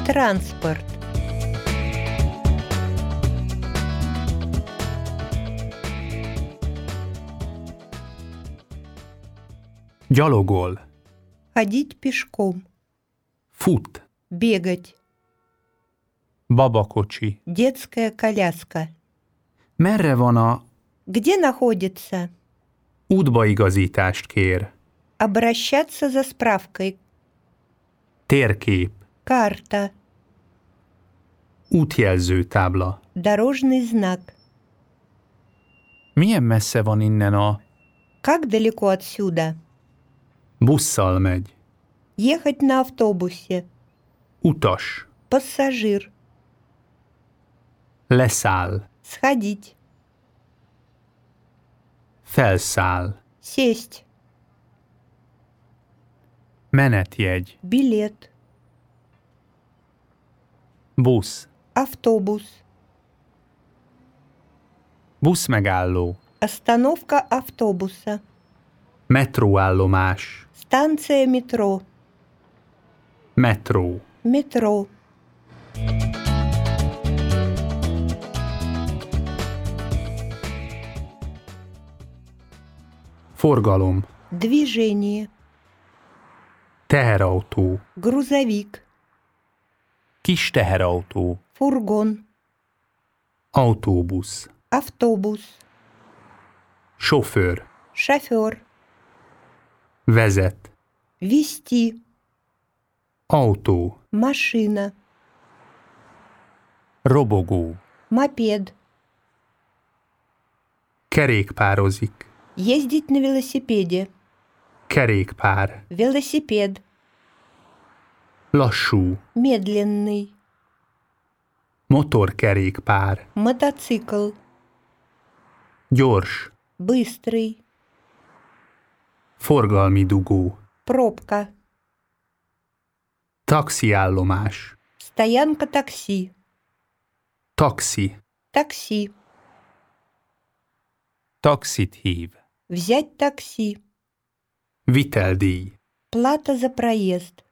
Транспорт. Gyalogol. Ходить пешком. Fut. Бегать. Babakocsi. Детская коляска. Merre van a... Где находится? Útbaigazítást kér. Обращаться за справкой. Térkép. Карта. Útjelzőtábla. Дорожный знак. Milyen messze van innen a... Как далеко отсюда? Busszal megy. Ехать на автобусе. Utas. Пассажир. Leszáll. Сходить. Felszáll. Сесть. Menetjegy. Билет. Busz. Автобус. Buszmegálló. Остановка автобуса. Metróállomás. Станция метро. Metró. Метро. Forgalom. Движение. Teherautó. Грузовик. Kis teherautó. Фургон. Autóbusz. Автобус. Sofőr. Шофер. Vezet. Вести. Autó. Машина. Robogó. Мопед. Kerékpározik. Ездить на велосипеде. Kerékpár. Велосипед. Lassú. Медленный. Motorkerékpár. Мотоцикл. Gyors. Быстрый. Forgalmi dugó. Пробка. Taxiállomás. Стоянка такси. Taxi. Такси. Taxit hív. Взять такси. Viteldíj. Плата за проезд.